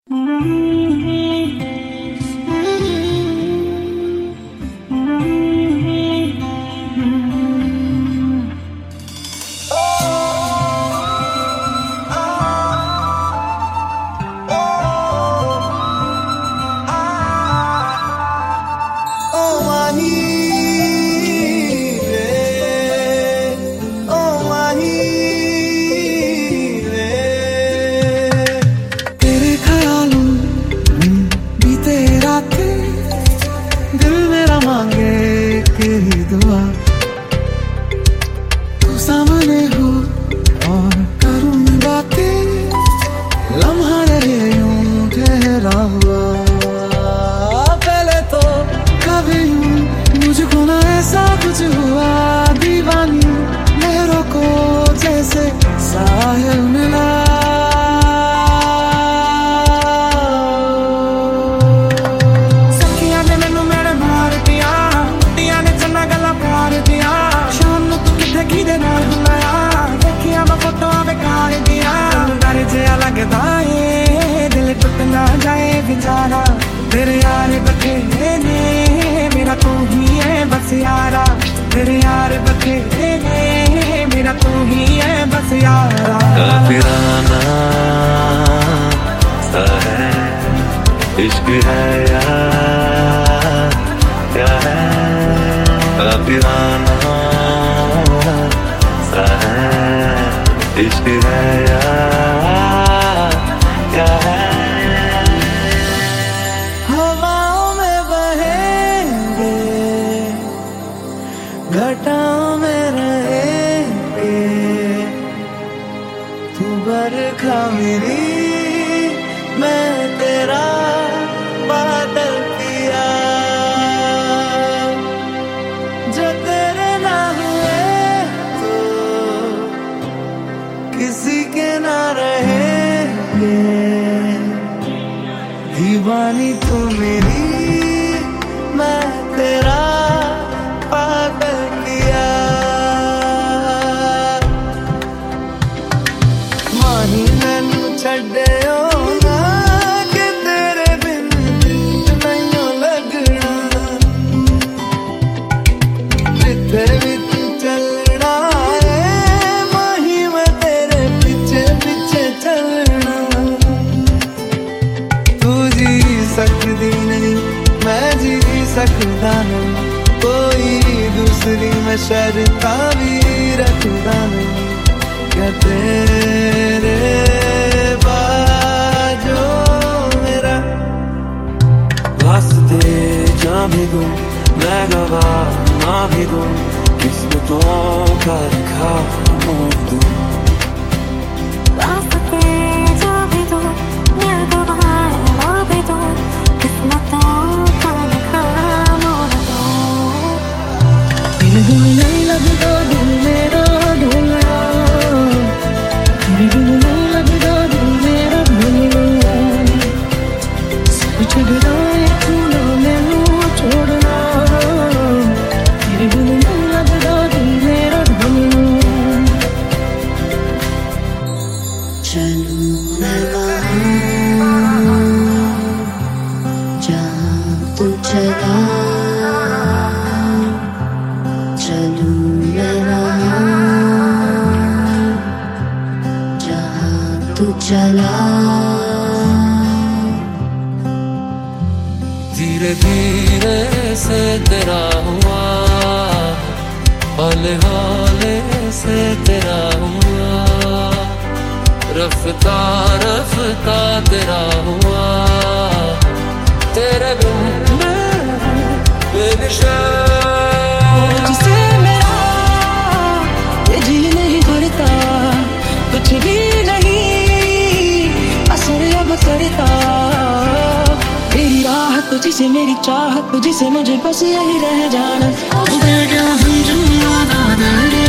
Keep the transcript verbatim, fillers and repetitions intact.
तेरे यार बखेरे ने मेरा तू ही है बस यारा। तेरे यार बखेरे ने मेरा तू ही है बस यारा। काफिराना सा है इश्क है यार क्या है। काफिराना सा है इश्क है यार क्या है। घटाओं में रहेंगे तू बरखा मेरी मैं तेरा बादल पिया। जो तेरे ना हुए तो किसी के ना रहेंगे। दीवानी तू मेरी मैं तेरा पागल किया। माही मैनू छड्डियो ना कि तेरे बिन नहीं लगना। जिथे भी तू चलना है माही मैं तेरे पीछे पीछे चलना। तू जी सकदी नहीं मैं जी सकदा नहीं। कोई दूसरी मैं शर्ता भी रखदा नहीं। क्या तेरे बाजो मेरा वास्ते जा भी दूं मैं गवाह ना भी दूं। किस्मतों का लिखा मोड़ दूं। नहीं लगता दिल मेरा ढूंढना। नहीं लगता दिल मेरा ढूंढना। सब छड़ना छूना मैनू छोड़ना। तेरे बिन नहीं लगता दिल मेरा ढूंढना। चलूं मैं वहाँ जहाँ तू चला। तू चला धीरे धीरे से तेरा हुआ हौले हौले से तेरा हुआ। रफ्ता रफ्ता तेरा हुआ तेरे बिन जिसे मेरा ये जी नहीं भरता कुछ भी नहीं असर अब करता। तेरी राह तुझसे मेरी चाहत तुझसे मुझे बस यही रह जाना।